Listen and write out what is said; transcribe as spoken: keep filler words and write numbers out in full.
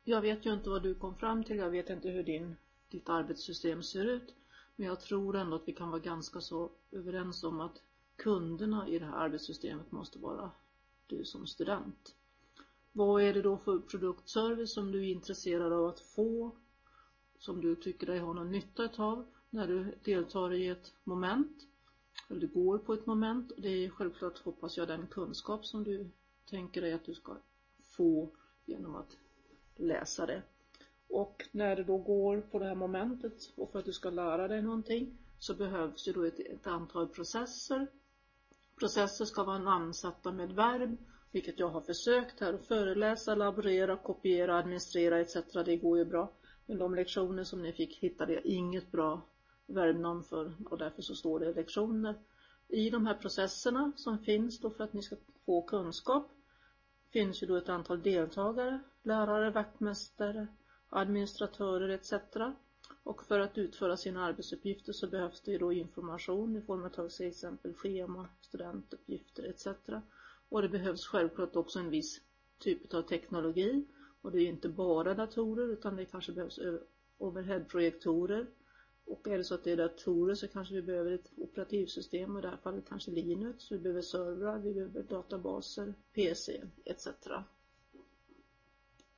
Jag vet ju inte vad du kom fram till, jag vet inte hur din, ditt arbetssystem ser ut. Men jag tror ändå att vi kan vara ganska så överens om att kunderna i det här arbetssystemet måste vara du som student. Vad är det då för produktservice som du är intresserad av att få, som du tycker dig ha någon nytta av när du deltar i ett moment eller du går på ett moment? Det är självklart, hoppas jag, den kunskap som du tänker dig att du ska få genom att läsa det. Och när du då går på det här momentet och för att du ska lära dig någonting så behövs ju då ett, ett antal processer. Processer ska vara namnsatta med verb, vilket jag har försökt här att föreläsa, laborera, kopiera, administrera et cetera. Det går ju bra. Men de lektioner som ni fick hittade jag inget bra verbnamn för och därför så står det lektioner. I de här processerna som finns då för att ni ska få kunskap finns ju då ett antal deltagare, lärare, vaktmästare, administratörer et cetera. Och för att utföra sina arbetsuppgifter så behövs det ju då information i form av till exempel schema, studentuppgifter et cetera. Och det behövs självklart också en viss typ av teknologi. Och det är inte bara datorer utan det kanske behövs overhead-projektorer. Och är det så att det är datorer så kanske vi behöver ett operativsystem, och i det här fallet kanske Linux, vi behöver servrar, vi behöver databaser, P C et cetera.